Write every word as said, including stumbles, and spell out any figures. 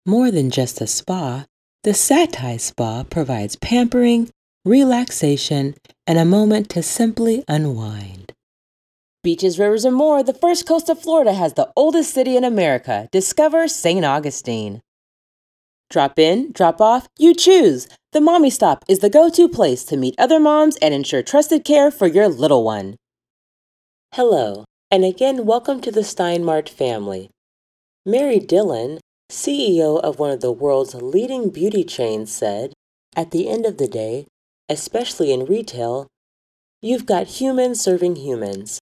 More than just a spa, the Satai Spa provides pampering, relaxation, and a moment to simply unwind. Beaches, rivers, and more, the First Coast of Florida has the oldest city in America. Discover Saint Augustine. Drop in, drop off, you choose. The Mommy Stop is the go-to place to meet other moms and ensure trusted care for your little one. Hello, and again, welcome to the Steinmart family. Mary Dillon, C E O of one of the world's leading beauty chains, said, "At the end of the day, especially in retail, you've got humans serving humans.